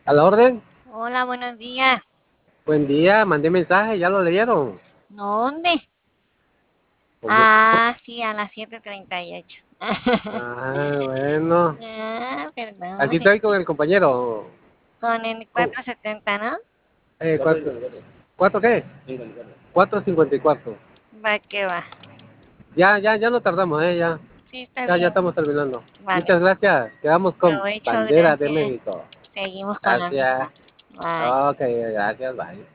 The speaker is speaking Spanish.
A la orden. Hola, buenos días. Buen día, mandé mensaje, ¿ya lo leyeron? ¿Dónde? ¿Cómo? Ah, sí, a las 7:38. Ah, bueno. Ah, perdón, Aquí es estoy con que el compañero. con el ¿Cómo? 470, ¿no? ¿Cuatro, cuatro qué? 4:54. Va que va. Ya no tardamos, ya. Sí, está Ya bien. estamos terminando. Vale. Muchas gracias. Quedamos con Provecho, bandera de gracias. México. Seguimos con la Gracias. misma. Bye. Ok, gracias, bye.